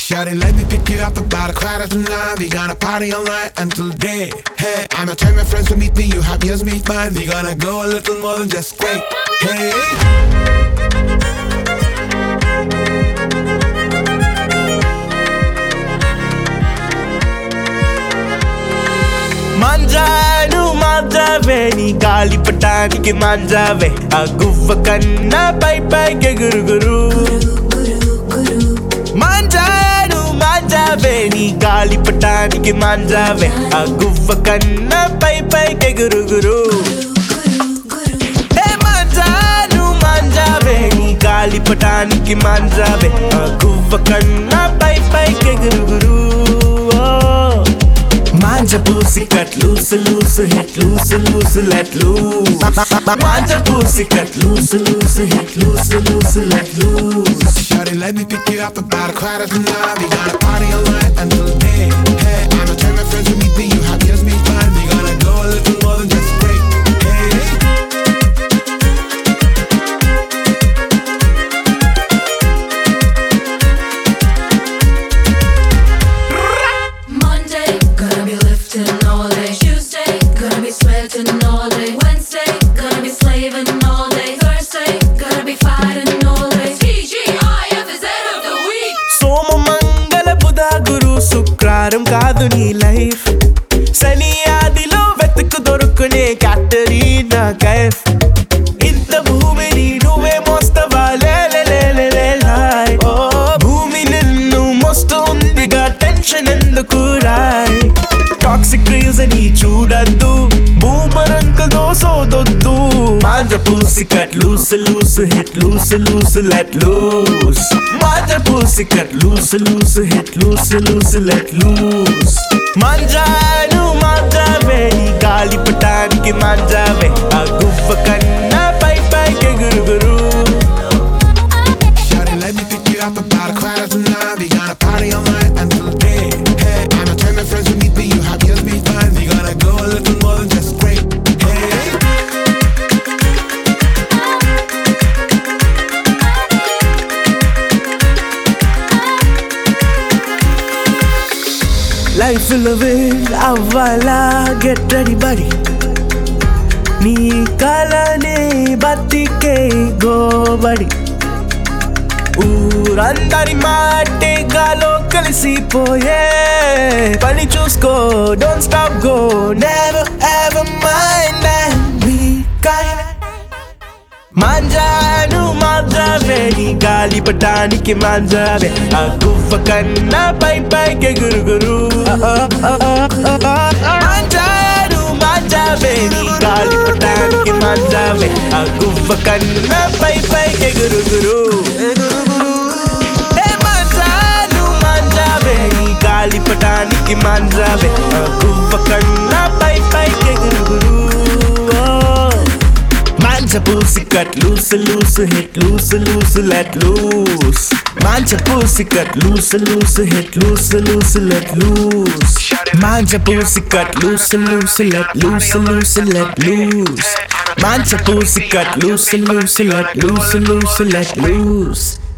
Shawty, let me pick you up about a quarter to nine. We gonna party all night until day. Hey, I'ma tell my friends to meet me. You have yours, meet mine. We gonna go a little more than just great. Hey. Manjanu manjave ni gali pataniki manjave aguvva kanna pai pai ke guru guru Manjanu manjave ni gali pataniki manjave aguvva kanna pai pai ke guru guru Hey manjanu manjave ni gali pataniki manjave aguvva kanna pai pai ke guru guru Manja pussy cut loose, loose, hit loose, loose, let loose. Manja pussy cut loose, loose, hit loose, loose, let loose. Shawty, let me pick you up about a quarter to nine. We gonna party all night until day. Hey, I'ma tell my friends to meet me. You have yours, meet mine. We gonna go a little more than just great. Hey. Sweating all day. Wednesday, gonna be slaving all day. Thursday, gonna be fighting all day. TGIF is end of the week. Soma Mangala Buddha Guru Sukraram Kadu nee life. Sani adilo vetuku dorukune Katarina kaif. Inta bhumi nee nuve mostava le le le le le lai. Oh bhumi ninnu mostu undiga tension enduku rai. Toxic reels and each chudaddu Boomerang doso doddu Manja pussy cut loose, loose, hit loose, loose, let loose Manja pussy cut loose, loose, hit loose, loose, let loose Manjanu manjave ni gali pataniki manjave aguvva kanna pai pai ke guru guru Shawty, let me pick you up about a quarter to nine. We gonna party all night until day. Hey, I'ma tell my friends to meet me. You have yours, meet mine. We gonna go a little more than just great. Hey. Life will win, avala, get ready buddy Nee kalane batike go buddy Urandari maate galo kalisi poye Pani chusko, don't stop go Never ever mind and be kind Manjanu manjave ni gali pataniki manjave aguvva kanna pai pai ke guru guru Manjanu manjave ni gali pataniki manjave aguvva kanna pai pai ke guru guru Hey manjanu manjave ni gali pataniki manjave aguvva kanna pai pai ke guru guru Manja pussy cut loose, loose, hit loose, loose, let loose Manja pussy cut loose, loose, hit loose, loose, let loose Manja pussy cut loose, loose, let loose, loose, let loose Manja pussy cut loose, loose, let loose, loose, let loose